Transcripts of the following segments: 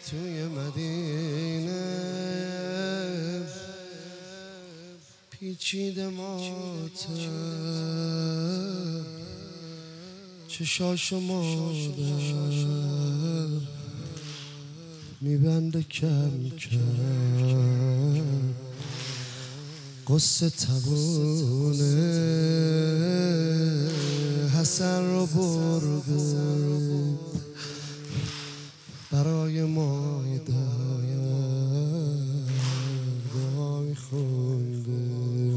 توی مدینه پیچیده ماتم، چشاشو مادر میبنده کم کم، قصه تبونه حسن رو برده برای مادر دعا میخونده،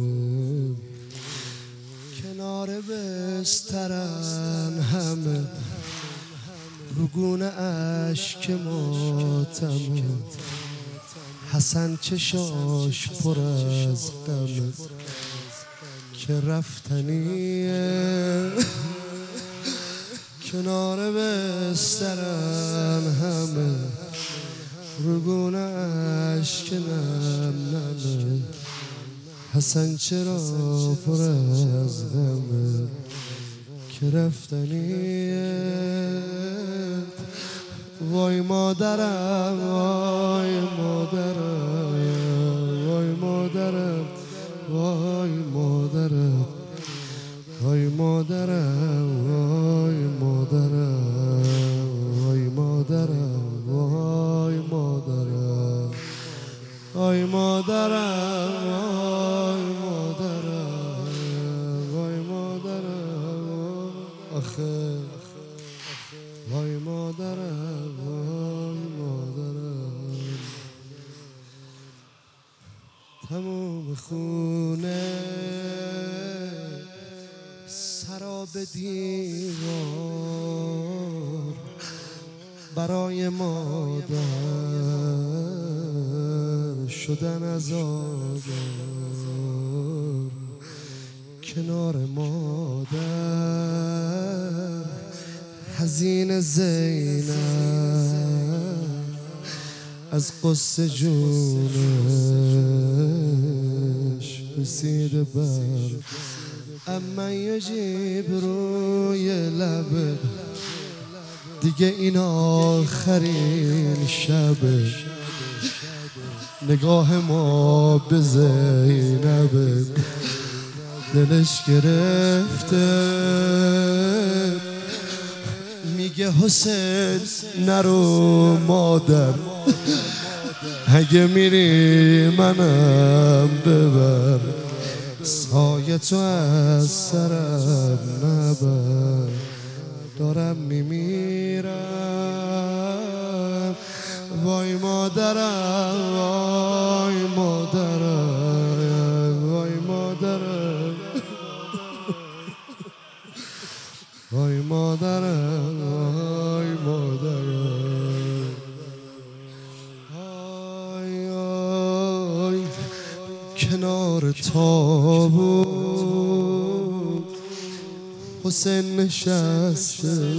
کنار بسترن همه رو گونه اشک ماتمه، حسن چشاش پر از غمه که رفتنیه، کنار بسترن همه رو گونه اشک نم نمه، حسن چرا پر از غمه که رفتنیه. وای مادرم وای مادرم وای مادرم وای مادرم وای مادرم وای مادرم وای مادرم وای مادرم وای مادرم وای مادرم آخه وای مادرم وای مادرم. تموم خونه سراب دیوار برای مادر شدن عذاب، کنار مادر حزین زینب از قصه جونش رسیده بر اما یجیب روی لبه، دیگه این آخرین شبه، نگاه ما به زینبه دلش گرفته، میگه حسین نرو مادر، اگه میری منم ببر، سایه تو از سرم نبر، دارم میمیرم. وای مادرم وای مادرم وای مادرم وای مادرم وای مادرم آی آی کنار تابوت حسین نشسته،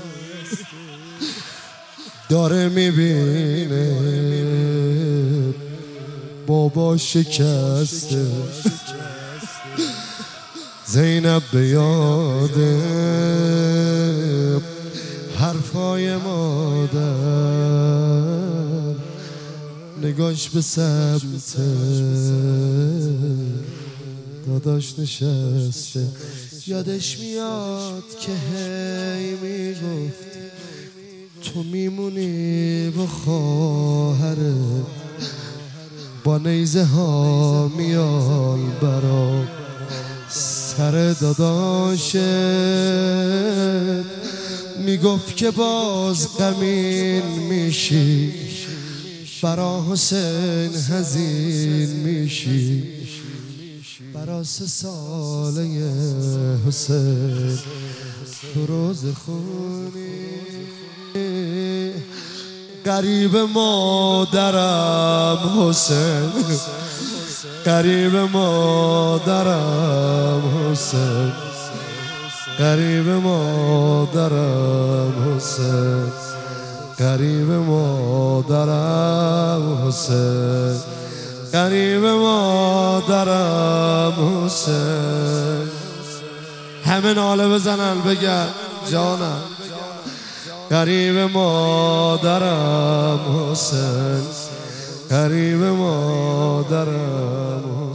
داره میبینه بابا شکسته، زینب به یاده حرفای مادر، نگاش به سمت داداش نشسته، یادش میاد که هی میگفت تو میمونی و خواهره، با نیزه ها میال برا سر داداشت، میگفت که باز غمین میشی برا حسین حزین میشی، برا 3 ساله حسین تو روز خونی. قریب مادرم حسین، قریب مادرم حسین، قریب مادرم حسین، قریب مادرم حسین، قریب مادرم حسین. همه ناله بزنن بگن جانم قریب مادرم حسین، قریب مادرم